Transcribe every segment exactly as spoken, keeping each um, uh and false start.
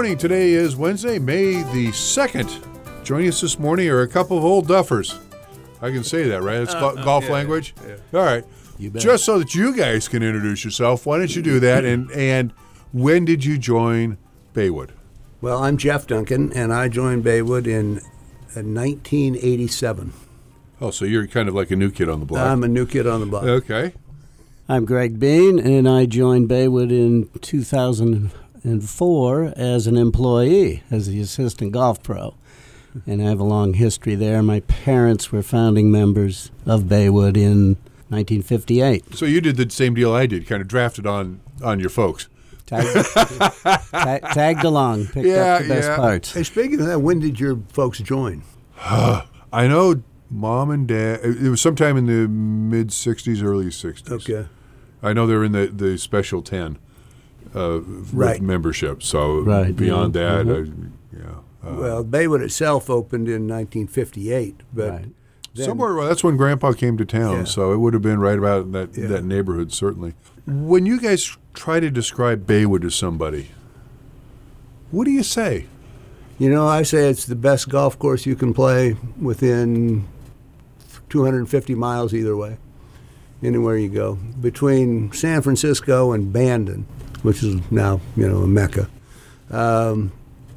morning. Today is Wednesday, May the second. Joining us this morning are a couple of old duffers. I can say that, right? It's uh, go- golf yeah, language? Yeah, yeah. All right. You bet. Just so that you guys can introduce yourself, why don't you do that? And, and when did you join Baywood? Well, I'm Jeff Duncan, and I joined Baywood in uh, nineteen eighty-seven. Oh, so you're kind of like a new kid on the block. I'm a new kid on the block. Okay. I'm Greg Bean, and I joined Baywood in two thousand four as an employee, as the assistant golf pro. And I have a long history there. My parents were founding members of Baywood in nineteen fifty-eight. So you did the same deal I did, kind of drafted on, on your folks. Tagged, tag, tagged along, picked Yeah, up the best yeah. parts. Hey, speaking of that, when did your folks join? I know Mom and Dad, it was sometime in the mid-sixties, early sixties. Okay. I know they're in the, the special ten uh, Right. membership, so Right, beyond yeah. that, Mhm. I, yeah. Uh, Well, Baywood itself opened in nineteen fifty-eight, but Right. then- somewhere, well, that's when Grandpa came to town, Yeah. so it would have been right about in that, Yeah. that neighborhood, certainly. When you guys try to describe Baywood to somebody, what do you say? you know, I say it's the best golf course you can play within two hundred fifty miles either way, anywhere you go. Between San Francisco and Bandon, which is now, you know, a mecca. Um,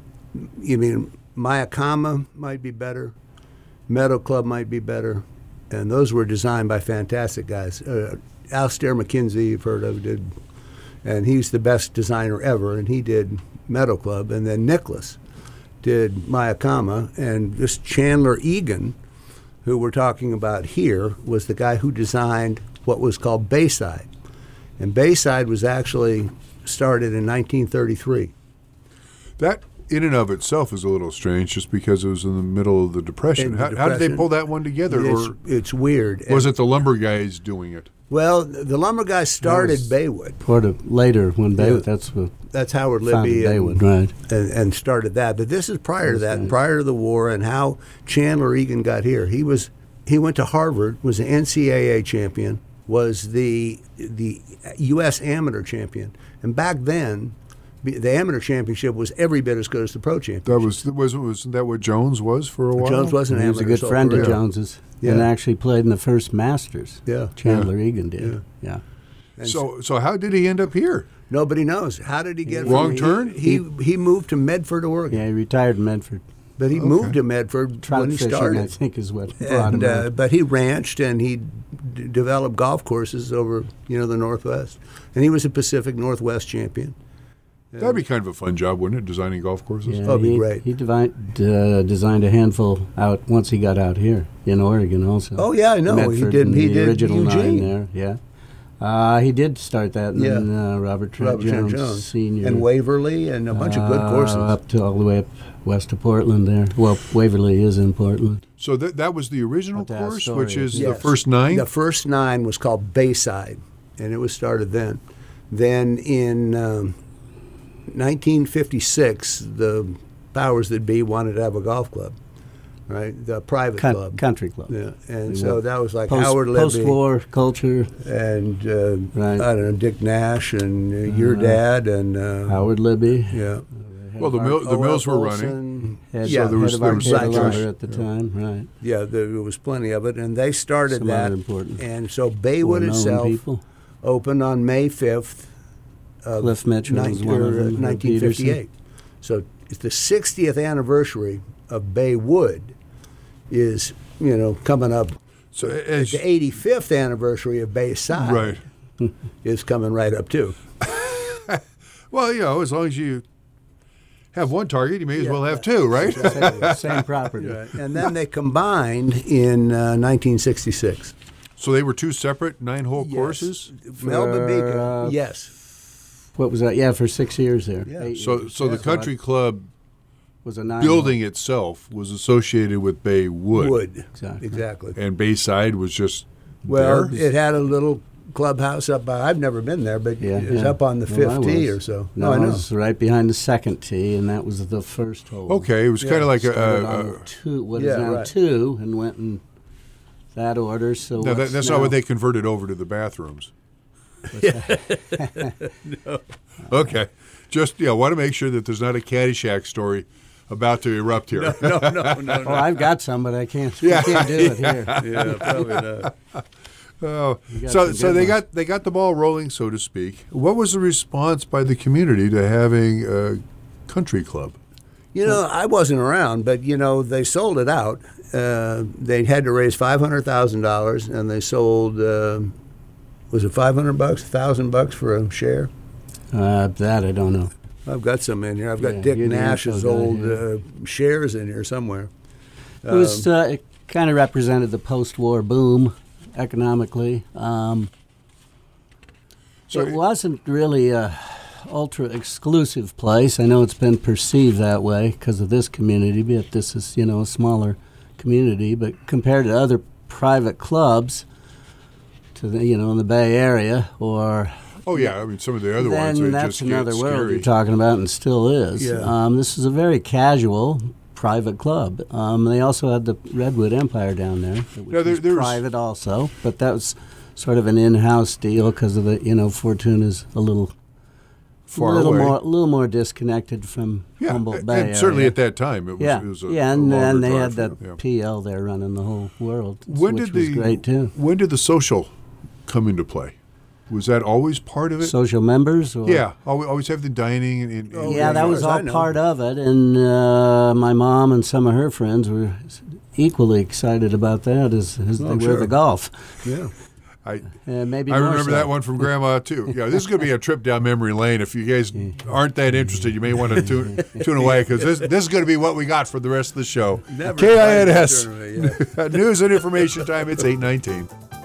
you mean Mayakama might be better, Meadow Club might be better, and those were designed by fantastic guys. Uh, Alistair McKenzie, you've heard of, did, and he's the best designer ever, and he did Meadow Club, and then Nicholas did Mayakama, and this Chandler Egan, who we're talking about here, was the guy who designed what was called Bayside, and Bayside was actually started in nineteen thirty-three. That, in and of itself, is a little strange, just because it was in the middle of the Depression. In the how, how did they Depression. pull that one together? It's, or it's weird. was And- it the lumber guys doing it? Well, the lumber guys started was- Baywood. Sort of later when Baywood, Yeah. that's what That's Howard founded Libby and, Baywood, right. and, and started that. But this is prior to that, and right. prior to the war, and how Chandler Egan got here. He was he went to Harvard, was an N C double A champion, was the the U S amateur champion, and back then, the amateur championship was every bit as good as the pro championship. That was was wasn't that what Jones was for a while? Jones wasn't an He was a amateur. good so- friend of yeah. Jones's, and Yeah. actually played in the first Masters. Yeah. Chandler Egan did. Yeah. Yeah. And So so how did he end up here? Nobody knows. How did he get Wrong from, turn? He, he he moved to Medford, Oregon. Yeah, he retired in Medford. But he Okay. moved to Medford Trout when he fishing, started. I think, is what brought and him uh, out. but he ranched and he d- developed golf courses over, you know, the Northwest, and he was a Pacific Northwest champion. That'd be kind of a fun job, wouldn't it? Designing golf courses. Yeah, That'd be he, great. He devi- uh, designed a handful out once he got out here in Oregon also. Oh yeah, I know he Medford did. and He the did original Eugene. nine there. Yeah, uh, he did start that. And then Yeah. uh, Robert Trent Robert Trent Jones, Jones, Senior, and Waverly, and a bunch of good uh, courses. up to all the way up west of Portland. There. Well, Waverly is in Portland. So that that was the original What that course, story which is. is the Yes. first nine. The first nine was called Bayside, and it was started then. Then in um, nineteen fifty-six, the powers that be wanted to have a golf club, right? The private Con- club. country club. Yeah, and They so were that was like Post, Howard Libby post-war culture. and uh, Right. I don't know, Dick Nash and uh, your Uh, dad and uh, Howard Libby. yeah, well, the mill, the O F mills were Olson. running. Head, Yeah, there was- head of there was Arcata such- Lumber at the time, right? Yeah, there was plenty of it, and they started Some that. other important And so Baywood well-known itself people. opened on May fifth of Cliff Mitchell was nine- one of or, uh, them, Herb nineteen fifty-eight. So it's the sixtieth anniversary of Baywood is, you know, coming up. So as, The eighty-fifth anniversary of Bayside right. is coming right up too. Well, you know, as long as you have one target, you may as Yeah. well have two, right? Same, same property. And then they combined in uh, nineteen sixty-six. So they were two separate nine-hole Yes. courses. Melba For, Beacon, uh, yes. What was that? Yeah, for six years there. Yeah. Eight So, years. so the Yeah. country club was a nine building itself was associated with Baywood, Wood. Exactly. Exactly. and Bayside was just Well, there. it had a little clubhouse up by, I've never been there, but Yeah, it was yeah. up on the No, fifth I tee was. or so. No, I it know. was right behind the second tee, and that was the first hole. Okay, it was Yeah, kind of like a. Started a, on a two, what is Yeah, now right. two, and went in that order. So no, that, what's that's now, not what they converted over to the bathrooms. no. Okay. Just, yeah, want to make sure that there's not a Caddyshack story about to erupt here. No, no, no, no. Well, I've got some, but I can't. Yeah. I can't do it here. Yeah, probably not. Oh, got so some so good they ones. got they got the ball rolling, so to speak. What was the response by the community to having a country club? You know, I wasn't around, but, you know, they sold it out. Uh, they had to raise five hundred thousand dollars, and they sold, uh, was it five hundred bucks, one thousand bucks for a share? Uh, that I don't know. I've got some in here. I've got Yeah, Dick you're the Nash's info guy, old yeah. uh, shares in here somewhere. It was uh, it kind of represented the post-war boom economically. Um, So it wasn't really a ultra-exclusive place. I know it's been perceived that way because of this community, but this is, you know, a smaller community. But compared to other private clubs, to the, you know, in the Bay Area, or Oh yeah, I mean some of the other then ones. They that's just get another world scary. you're talking about, and still is. Yeah. Um, this is a very casual private club. Um, they also had the Redwood Empire down there, which Yeah, there- was there was- private also, but that was sort of an in-house deal because of the, you know, Fortuna's a little, Far little away. more, a little more disconnected from Yeah, Humboldt and, Bay and certainly area. at that time it was. yeah, it was a, yeah, a and longer then they drive had for the them, yeah. P L there running the whole world, When which did was the great too. When did the social come into play? Was that always part of it? Social members, or yeah, always, always have the dining and. and, Oh, and yeah, as that far was as all I know. part of it, and uh, my mom and some of her friends were equally excited about that as, as Oh, they were sure. the golf. Yeah. I, Uh, maybe I more remember so. that one from Grandma too. Yeah, this is going to be a trip down memory lane. If you guys aren't that interested, you may want to tune, tune away because this this is going to be what we got for the rest of the show. Never K I N S invited to tournament, News and Information Time. It's eight nineteen.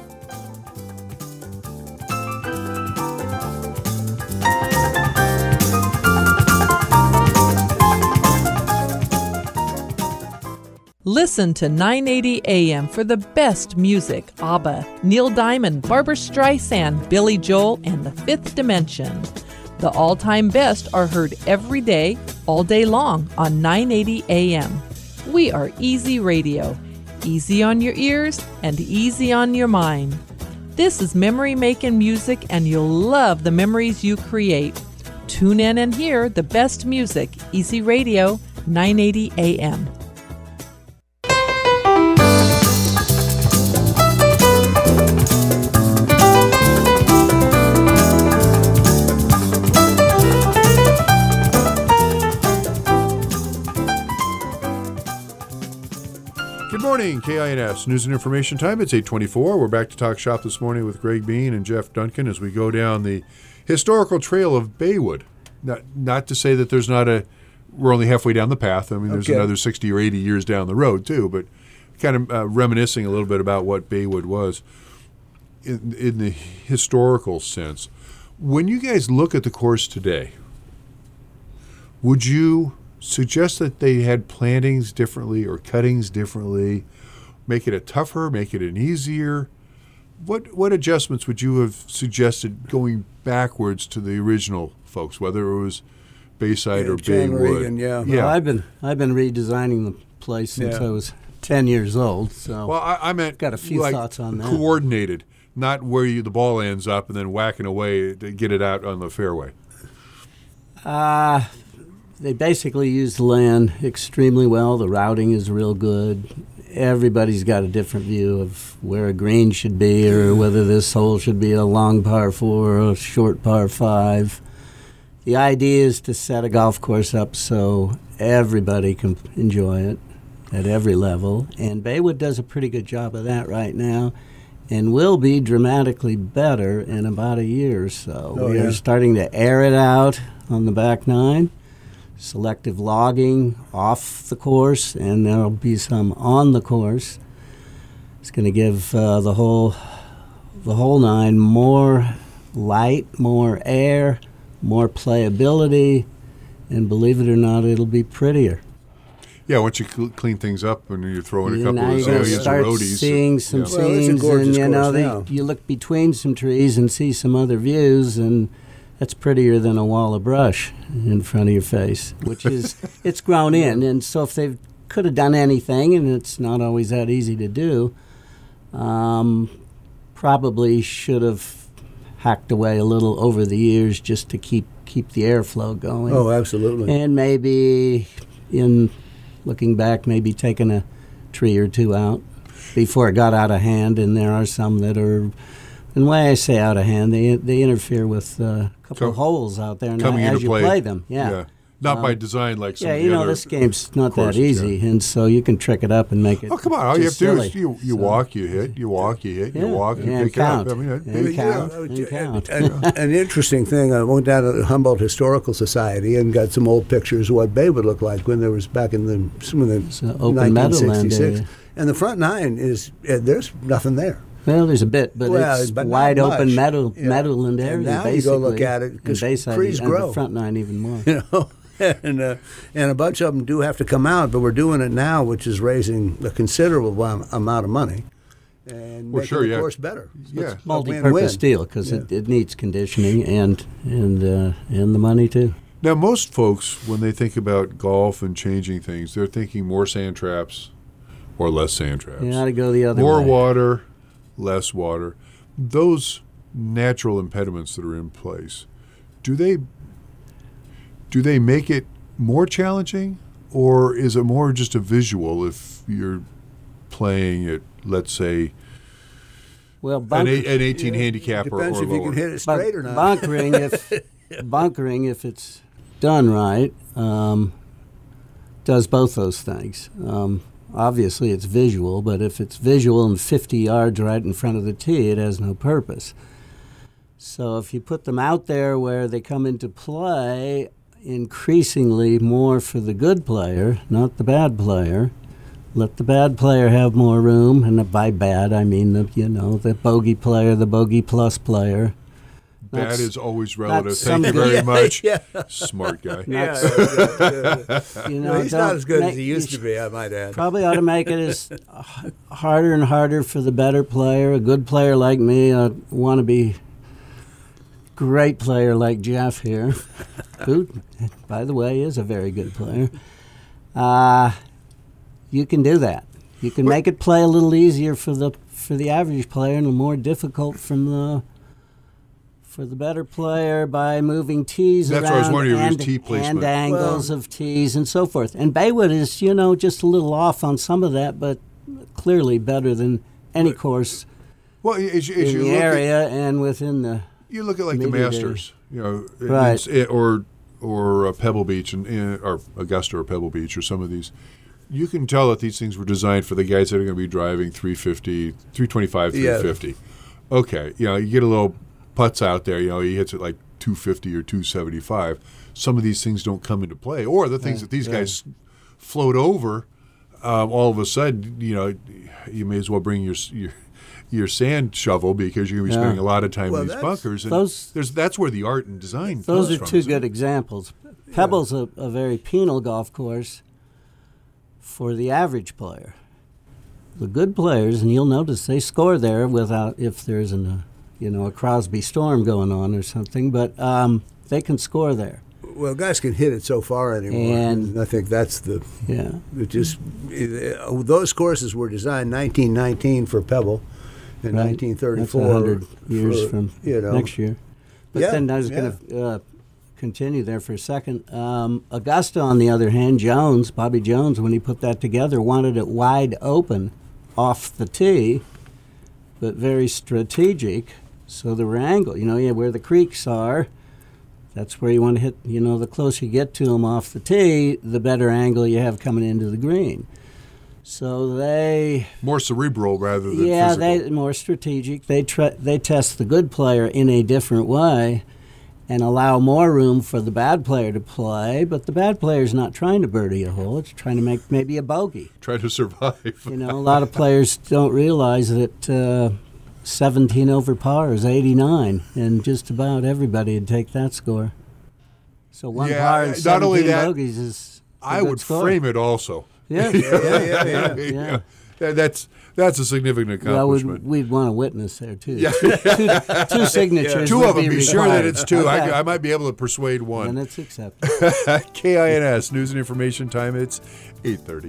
Listen to nine eighty A M for the best music. ABBA, Neil Diamond, Barbra Streisand, Billy Joel, and The Fifth Dimension. The all-time best are heard every day, all day long on nine eighty A M. We are Easy Radio. Easy on your ears and easy on your mind. This is memory-making music, and you'll love the memories you create. Tune in and hear the best music. Easy Radio, nine eighty A M. Good morning, K I N S News and Information Time. It's eight twenty-four. We're back to talk shop this morning with Greg Bean and Jeff Duncan as we go down the historical trail of Baywood. Not, not to say that there's not a, we're only halfway down the path. I mean, there's Okay. another sixty or eighty years down the road too, but kind of uh, reminiscing a little bit about what Baywood was in, in the historical sense. When you guys look at the course today, would you suggest that they had plantings differently or cuttings differently, make it a tougher, make it an easier? What what adjustments would you have suggested going backwards to the original folks, whether it was Bayside Yeah, or John Baywood? Regan, yeah. yeah. Well, I've been I've been redesigning the place since Yeah. I was ten years old. So Well, I, I meant Got a few like thoughts on that. coordinated, not where you, the ball ends up and then whacking away to get it out on the fairway. Uh, they basically use the land extremely well. The routing is real good. Everybody's got a different view of where a green should be or whether this hole should be a long par four or a short par five. The idea is to set a golf course up so everybody can enjoy it at every level. And Baywood does a pretty good job of that right now and will be dramatically better in about a year or so. Oh, we yeah. are starting to air it out on the back nine. Selective logging off the course, and there'll be some on the course. It's going to give uh, the whole the whole nine more light, more air, more playability, and believe it or not, it'll be prettier. Yeah, once you cl- clean things up and you're throwing a And couple now of you're going to azaleas or start roadies. seeing some yeah. Well, it's a scenes, gorgeous and you know, course they, now. you look between some trees and see some other views, and that's prettier than a wall of brush in front of your face, which is, it's grown in. And so if they could have done anything, and it's not always that easy to do, um, probably should have hacked away a little over the years just to keep keep the airflow going. Oh, absolutely. And maybe, in looking back, maybe taking a tree or two out before it got out of hand. And there are some that are, and why I say out of hand, they they interfere with uh, a couple Come- of holes out there coming as into you play. play them. Yeah. Yeah. Not by Um, design like some Yeah, of you the know, other this game's not that courses, easy, yeah. and so you can trick it up and make it. Oh, come on. All you have just to do silly. is you, you So- walk, you hit, you walk, you hit, you Yeah, walk, you and pick count. it up. I mean, it- And it- count. Yeah, and count. An, an interesting thing, I went down to the Humboldt Historical Society and got some old pictures of what Bay would look like when there was back in the, some of the It's an open meadowland nineteen sixty-six. area. And the front nine is, uh, there's nothing there. Well, there's a bit, but Well, it's but not wide open much. meadow, Yeah. meadowland area. And now you basically. go look at it, And 'cause Bayside, trees and grow. the front nine even more. You know, and uh, and a bunch of them do have to come out, but we're doing it now, which is raising a considerable am- amount of money and Well, making sure, the yeah. course better. Yeah. A Multi-purpose win-win. deal because it, it needs conditioning and and uh, and the money too. Now, most folks, when they think about golf and changing things, they're thinking more sand traps or less sand traps. You got to go the other More way. water, less water. Those natural impediments that are in place, do they do they make it more challenging, or is it more just a visual if you're playing at, let's say, Well, an, bunker, eight, an eighteen handicap or, Depends or if you lower? can hit it bun- straight or not. bunkering if bunkering if it's done right um, does both those things. Um, obviously, it's visual, but if it's visual and fifty yards right in front of the tee, it has no purpose. So if you put them out there where they come into play, increasingly more for the good player, not the bad player. Let the bad player have more room, and by bad I mean the you know the bogey player, the bogey plus player. Bad That's- is always relative. that's Thank you somebody- very much. Yeah. Smart guy. Yeah, You know, no, he's not don't as good make- as he you used sh- to be, I might add. Probably ought to make it as h- harder and harder for the better player. A good player like me, I want to be great player like Jeff here, who, by the way, is a very good player. Uh, you can do that. You can make it play a little easier for the for the average player and more difficult from the for the better player by moving tees That's around what I was wondering, your and, tee placement. and angles Well- of tees and so forth. And Baywood is, you know, just a little off on some of that, but clearly better than any course Well, as, you- as in you the look at, area and within the. you look at like the Media day. Masters, you know, it- Right. it's- it- or or uh, Pebble Beach and and- or Augusta or Pebble Beach or some of these. You can tell that these things were designed for the guys that are going to be driving three fifty, three twenty-five, Yeah. three fifty. Okay, you know, you get a little putts out there, you know, he hits it like two fifty or two seventy-five. Some of these things don't come into play. Or the things Right, that these right. guys float over, um, all of a sudden, you know, you may as well bring your s- your, your sand shovel because you're going to be Yeah. spending a lot of time Well, in these that's- bunkers. And those- there's that's where the art and design Those comes are from, two isn't good it? examples. Pebble's a, a very penal golf course for the average player. The good players, and you'll notice they score there without if there's an, uh, you know, a Crosby storm going on or something, but um, they can score there. Well, guys can hit it so far anymore. And- And I think that's the Yeah. it just uh, those courses were designed nineteen nineteen for Pebble and Right. nineteen thirty-four That's one hundred years for, from you know, next year. But Yeah, then I was going to uh, continue there for a second. Um, Augusta, on the other hand, Jones, Bobby Jones, when he put that together, wanted it wide open off the tee, but very strategic. So there were angles, you know, yeah, where the creeks are. That's where you want to hit, you know, the closer you get to them off the tee, the better angle you have coming into the green. So they More cerebral rather than yeah, physical. they more strategic. They try, they test the good player in a different way, and allow more room for the bad player to play. But the bad player's not trying to birdie a hole; it's trying to make maybe a bogey. Try to survive. You know, a lot of players don't realize that uh, seventeen over par is eighty-nine, and just about everybody would take that score. So one Yeah, par and not seventeen only that, bogeys is a I good would score. frame it also. Yeah, yeah, yeah, yeah. yeah. That- That's that's a significant Well, we'd, accomplishment. we'd want a witness there too. Yeah. two, two, two signatures. Two would of them. Be sure that required. it's two. Okay. I, I might be able to persuade And one. it's accepted. K I N S News and Information Time. It's eight thirty.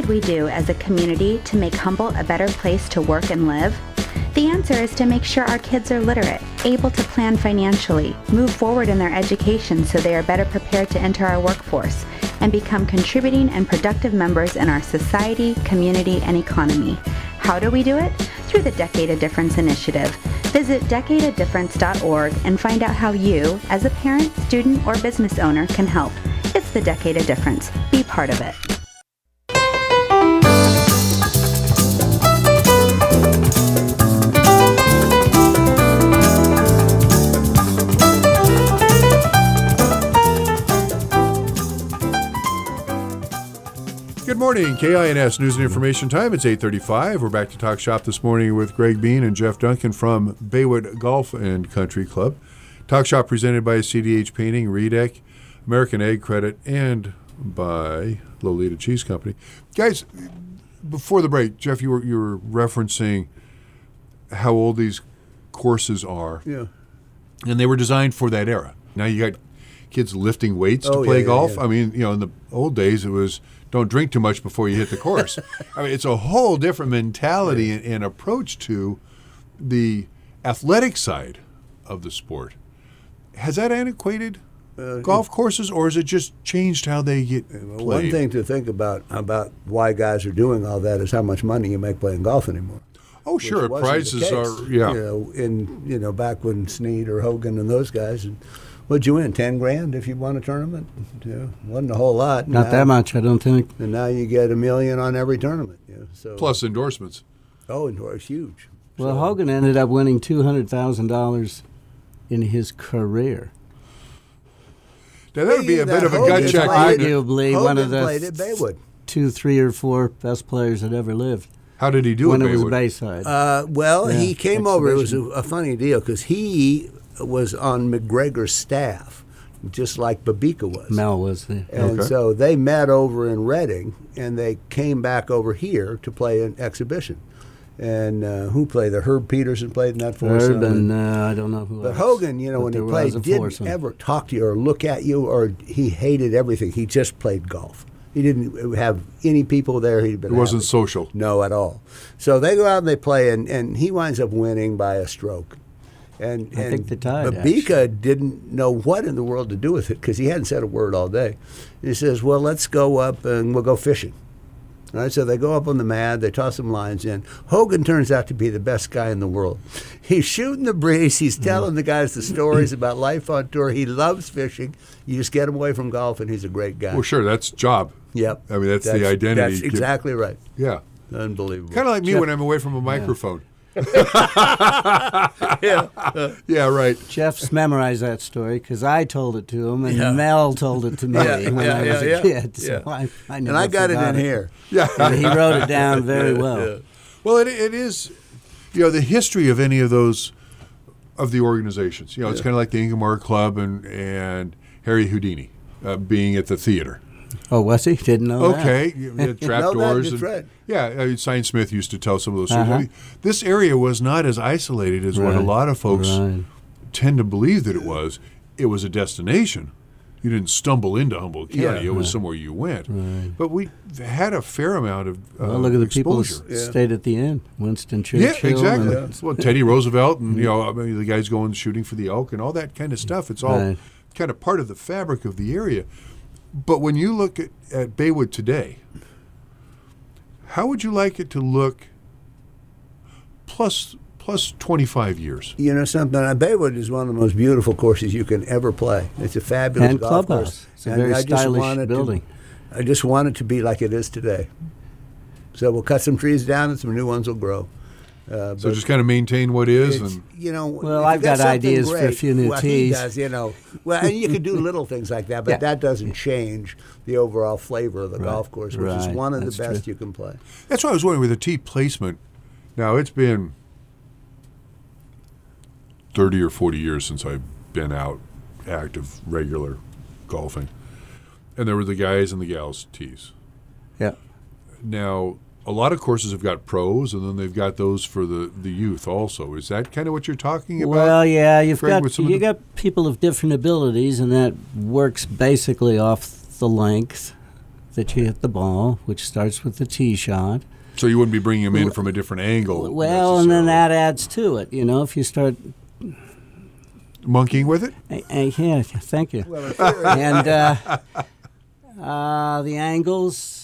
should we do as a community to make Humboldt a better place to work and live? The answer is to make sure our kids are literate, able to plan financially, move forward in their education so they are better prepared to enter our workforce, and become contributing and productive members in our society, community, and economy. How do we do it? Through the Decade of Difference initiative. Visit decade of difference dot org and find out how you, as a parent, student, or business owner, can help. It's the Decade of Difference. Be part of it. Good morning, K I N S News and Information Time. It's eight thirty-five. We're back to Talk Shop this morning with Greg Bean and Jeff Duncan from Baywood Golf and Country Club. Talk Shop presented by C D H Painting, Redec, American Egg Credit, and by Lolita Cheese Company. Guys, before the break, Jeff, you were you were referencing how old these courses are. Yeah. And they were designed for that era. Now you got kids lifting weights Oh, to play yeah, yeah, golf. yeah. I mean, you know, in the old days it was don't drink too much before you hit the course. I mean, it's a whole different mentality Yeah. and, and approach to the athletic side of the sport. Has that antiquated Uh, golf courses, or has it just changed how they get Well, played? one thing to think about about why guys are doing all that is how much money you make playing golf anymore. oh, sure, Which wasn't the prices case, are yeah. You know, in you know back when Snead or Hogan and those guys, and what'd you win? Ten grand if you won a tournament. Yeah, wasn't a whole lot. Not Now- that much, I don't think. And now you get a million on every tournament. Yeah, so Plus endorsements. oh, and it's huge. Well, So- Hogan ended up winning two hundred thousand dollars in his career. Now that would be a That bit of a Hogan gut check. played- wouldn't it? Arguably Hogan one of the played at Baywood. two, three, or four best players that ever lived How did he do when it, it was Baywood? Bayside. Uh, well, Yeah, he came over. It was a, exhibition. a funny deal because he was on McGregor's staff, just like Babika was. Mel was there. And Okay. so they met over in Reading, and they came back over here to play an exhibition. And uh, who played there? Herb Peterson played in that foursome. Herb and uh, I don't know who But else. Hogan, you know, But when he there was played, a didn't foursome. ever talk to you or look at you, or he hated everything. He just played golf. He didn't have any people there. He'd been It wasn't happy. social. No, at all. So they go out and they play, and, and he winds up winning by a stroke. And, I and think they tied, Babika didn't know what in the world to do with it because he hadn't said a word all day. He says, well, let's go up and we'll go fishing. All right, so they go up on the mat, they toss some lines in. Hogan turns out to be the best guy in the world. He's shooting the breeze, he's telling the guys the stories about life on tour. He loves fishing. You just get him away from golf, and he's a great guy. Well, sure, that's job. Yep. I mean, that's the identity. That's exactly right. Yeah. Unbelievable. Kind of like me Jeff- when I'm away from a microphone. yeah. Yeah, right. Jeff's memorized that story because I told it to him, and Yeah. Mel told it to me Yeah, when yeah, I was yeah, a yeah. kid. So Yeah. I, I And never I got it forgot in here. Yeah. And he wrote it down very well. Well, it, it is, you know, the history of any of those, of the organizations. You know, it's Yeah. kind of like the Ingomar Club and, and Harry Houdini uh, being at the theater. Oh, was he? Didn't know that. Okay, you had No, trapdoors. that's and- right. Yeah, I mean, Science Smith used to tell some of those stories. Uh-huh. I mean, this area was not as isolated as what a Right, lot of folks right. tend to believe that it was. It was a destination. You didn't stumble into Humboldt County. Yeah. it was somewhere you went. Right. But we had a fair amount of uh, Well, look at the people who exposure. s- Yeah. stayed at the inn. Winston Churchill. Yeah, exactly. and- Well, Teddy Roosevelt and you know I mean, the guys going shooting for the elk and all that kind of stuff. It's all Right. kind of part of the fabric of the area. But when you look at, at Baywood today, how would you like it to look plus plus twenty-five years? You know something? Uh, Baywood is one of the most beautiful courses you can ever play. It's a fabulous And golf clubhouse. course. It's a And very I just stylish want it to- building. I just want it to be like it is today. So we'll cut some trees down and some new ones will grow. Uh, So but just kind of maintain what is it's, and you know, Well, if I've you got got something ideas for a great, few new well, tees. He does, you know. Well, and you could do little things like that, but Yeah. that doesn't change the overall flavor of the Right, golf course, which is right, one of the that's best true. you can play. that's why I was wondering with the tee placement. Now it's been thirty or forty years since I've been out active regular golfing, and there were the guys and the gals tees. Yeah. Now, a lot of courses have got pros, and then they've got those for the, the youth also. Is that kind of what you're talking about? Well, yeah, you've Greg, with got some of you the- got people of different abilities, and that works basically off the length that you hit the ball, which starts with the tee shot. So you wouldn't be bringing them in from a different angle. Well, and then that adds to it. You know, if you start monkeying with it. Uh, uh, yeah, thank you. And uh, uh, the angles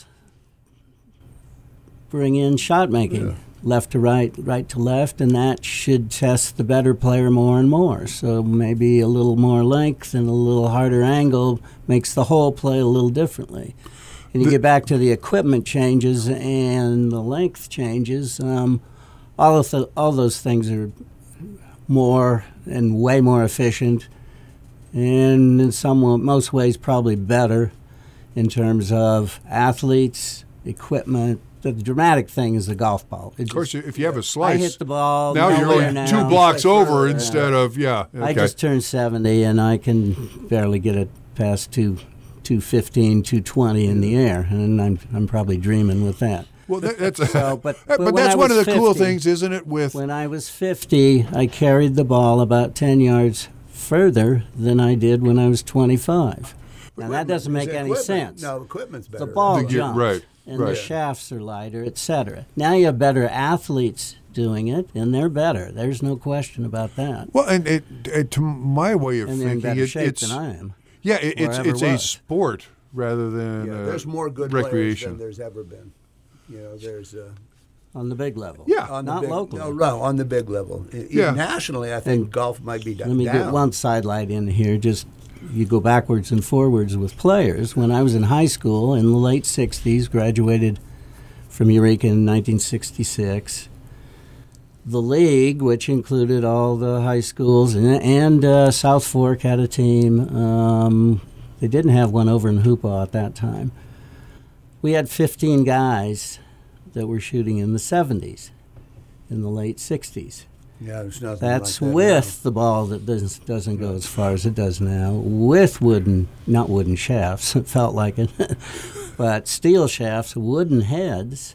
bring in shot making, yeah. left to right, right to left, and that should test the better player more and more. So maybe a little more length and a little harder angle makes the whole play a little differently. And you get back to the equipment changes and the length changes. Um, all of the, all those things are more and way more efficient, and in some most ways probably better in terms of athletes, equipment. The dramatic thing is the golf ball. It of course, just, if you have a slice, I hit the ball. Now you're only now. two blocks like, over uh, instead of yeah. Okay. I just turned seventy, and I can barely get it past two. two fifteen, two twenty in the air, and I'm I'm probably dreaming with that. Well, that, that's a, so, but, but, but that's one of the fifty, cool things, isn't it? With when I was fifty, I carried the ball about ten yards further than I did when I was twenty-five. Now that doesn't make any sense. No, equipment's better. The ball the, jumps, right, and right. the shafts are lighter, et cetera. Now you have better athletes doing it, and they're better. There's no question about that. Well, and it, it, to my way of and thinking, they're in better it, shape it's than I am. Yeah, it, it's it's a was. sport rather than yeah, uh, there's more good recreation. players than there's ever been. You know, there's uh, on the big level. Yeah, on the not big, locally. No, no, on the big level. Even Yeah. nationally, I think And golf might be down. Let me down. get one sidelight in here. Just you go backwards and forwards with players. When I was in high school in the late sixties, graduated from Eureka in nineteen sixty-six. The league, which included all the high schools, and, and uh, South Fork had a team. Um, they didn't have one over in Hoopaw at that time. We had fifteen guys that were shooting in the seventies, in the late sixties. Yeah, there's nothing That's like that with the ball that doesn't, doesn't go as far as it does now, with wooden, not wooden shafts, it felt like it, but steel shafts, wooden heads.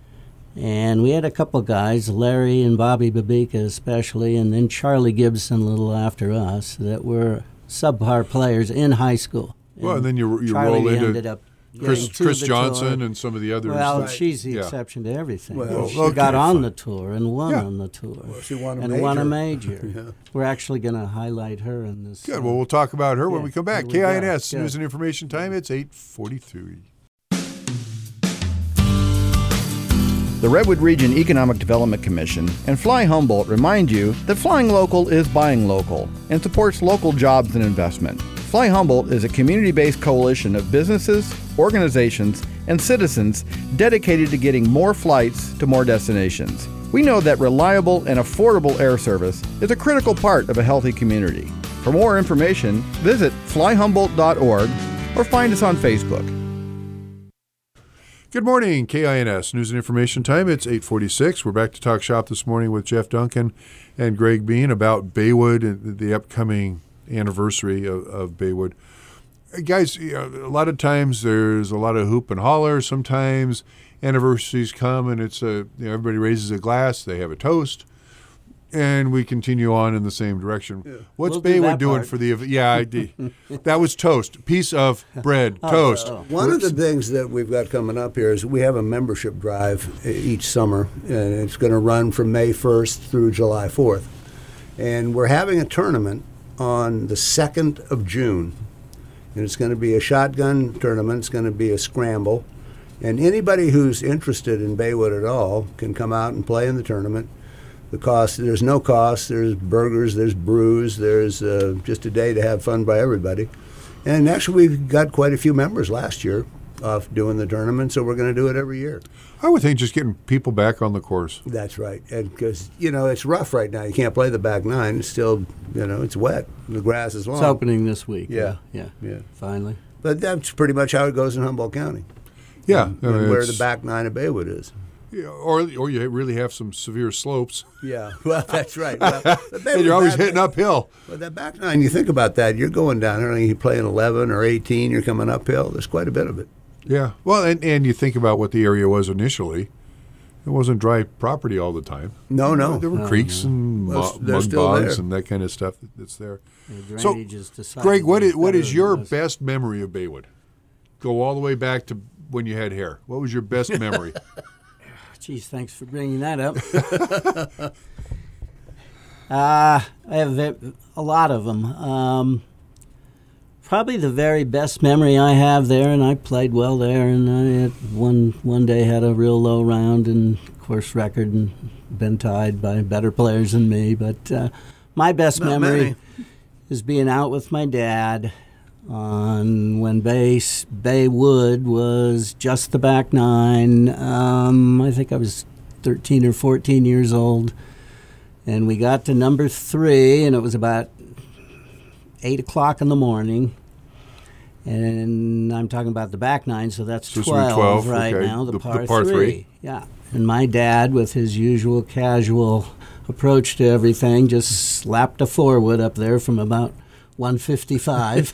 And we had a couple guys, Larry and Bobby Babika especially, and then Charlie Gibson a little after us, that were subpar players in high school. Well, and then you you Charlie roll into ended up Chris, getting to Chris the Johnson tour. and some of the others. Well, that- she's the yeah. exception to everything. Well, she okay, got on fine. the tour and won Yeah. on the tour. Well, she won a and major. won a major. Yeah. We're actually going to highlight her in this. Good. uh, Well, we'll talk about her when yeah, we come back. here we K I N go. S Good. News and Information Time. It's eight forty-three. The Redwood Region Economic Development Commission and Fly Humboldt remind you that flying local is buying local and supports local jobs and investment. Fly Humboldt is a community-based coalition of businesses, organizations, and citizens dedicated to getting more flights to more destinations. We know that reliable and affordable air service is a critical part of a healthy community. For more information, visit fly humboldt dot org or find us on Facebook. Good morning, K I N S News and Information Time. It's eight forty-six. We're back to talk shop this morning with Jeff Duncan and Greg Bean about Baywood and the upcoming anniversary of, of Baywood. Guys, you know, a lot of times there's a lot of hoop and holler. Sometimes anniversaries come and it's a you know, everybody raises a glass, they have a toast, and we continue on in the same direction. Yeah. What's We'll do Baywood that doing part. for the yeah? I did. That was toast, piece of bread, toast. oh. One of the things that we've got coming up here is we have a membership drive each summer, and it's going to run from May first through July fourth. And we're having a tournament on the second of June. And it's going to be a shotgun tournament. It's going to be a scramble. And anybody who's interested in Baywood at all can come out and play in the tournament. The cost, there's no cost. There's burgers, there's brews, there's uh, just a day to have fun by everybody. And actually, we got quite a few members last year off doing the tournament, so we're going to do it every year. I would think just getting people back on the course. That's right. And because, you know, it's rough right now. You can't play the back nine. It's still, you know, it's wet. The grass is long. It's opening this week. Yeah. Yeah. Yeah. Finally. But that's pretty much how it goes in Humboldt County. Yeah, And I mean, where the it's- back nine of Baywood is. yeah, or or you really have some severe slopes, Yeah, well, that's right. Well, the Baywood and you're always back- hitting uphill. But that back nine, you think about that, you're going down there, and you're playing eleven or eighteen, you're coming uphill. There's quite a bit of it. Yeah, well, and, and you think about what the area was initially. It wasn't dry property all the time. No, no. There were No, creeks no. and Well, mo- they're mud still bogs there. and that kind of stuff that's there. The So, drainage is decidedly Greg, what is, what better is than your this. best memory of Baywood? Go all the way back to when you had hair? What was your best memory? Geez, thanks for bringing that up. uh, I have a lot of them. Um, probably the very best memory I have there, and I played well there, and I had one one day had a real low round and course record and been tied by better players than me. But uh, my best Not memory many. is being out with my dad on when Bay, Bay Wood was just the back nine. Um, I think I was thirteen or fourteen years old. And we got to number three, and it was about eight o'clock in the morning. And I'm talking about the back nine, so that's So this would twelve, be twelve, right okay. now, the, The- the par, par three. three. Yeah. And my dad, with his usual casual approach to everything, just slapped a four-wood up there from about one fifty-five,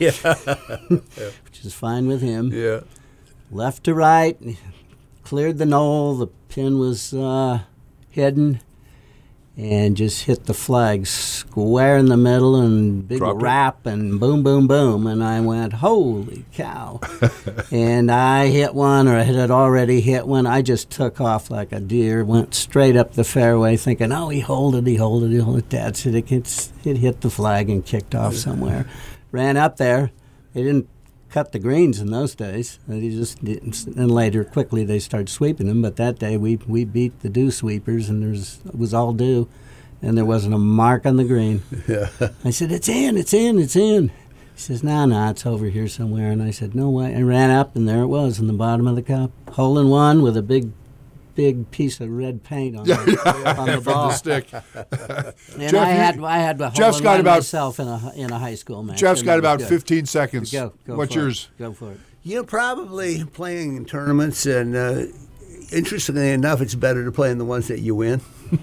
which is fine with him. Yeah. Left to right, cleared the knoll. The pin was uh, hidden, and just hit the flag square in the middle, and big Dropped it. rap, and boom, boom, boom. And I went, holy cow. And I hit one, or I had already hit one. I just took off like a deer, went straight up the fairway, thinking, oh, he hold it, he hold it, he hold it. Dad said it, it's, it hit the flag and kicked off somewhere. Ran up there. They didn't cut the greens in those days. They just didn't, and later, quickly, they started sweeping them. But that day, we we beat the dew sweepers, and there's it was all dew, and there wasn't a mark on the green. Yeah. I said, "It's in, it's in, it's in." He says, "No, no, it's over here somewhere." And I said, "No way." I ran up, and there it was in the bottom of the cup, hole in one with a big, big piece of red paint on, the, on the From ball. the stick. And Jeff, I you- had I had a hole Jeff's in got one about- myself in a in a high school match. Jeff's and got it was about good. fifteen seconds. Go, go What's for yours? It. Go for it. You know, probably playing in tournaments, and uh, interestingly enough, it's better to play in the ones that you win.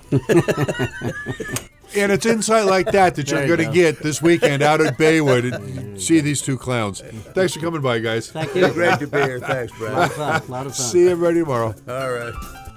And it's insight like that that There you're you going to go. get this weekend out at Baywood and see these two clowns. Thanks for coming by, guys. Thank you. Great to be here. Thanks, A lot Brad. of fun. A lot of fun. See everybody tomorrow. All right.